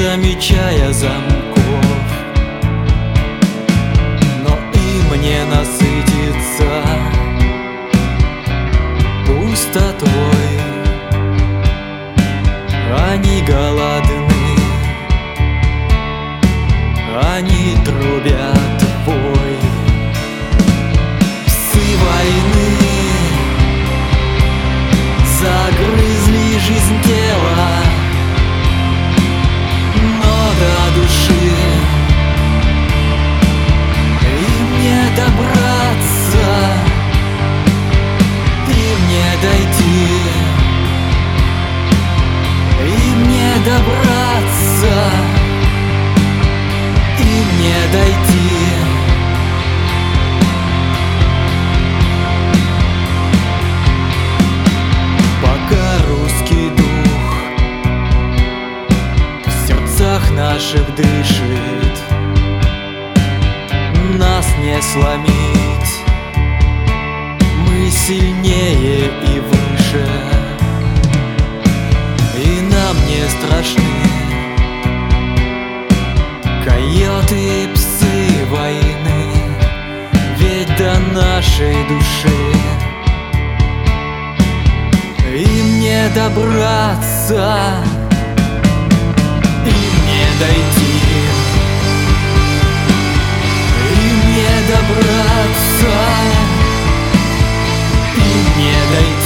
замечая замков, но им не насытиться пустотой. Они голодны, они трубят вой. Псы войны загрызли жизнь тела, но до души им не добраться, им не дойти, им не добраться, им не дойти. Пока русский дух в сердцах наших дышит, нас не сломить, мы сильнее и выше, и нам не страшны койоты, псы войны, ведь до нашей души им не добраться, им не дойти, им не добраться, им не дойти.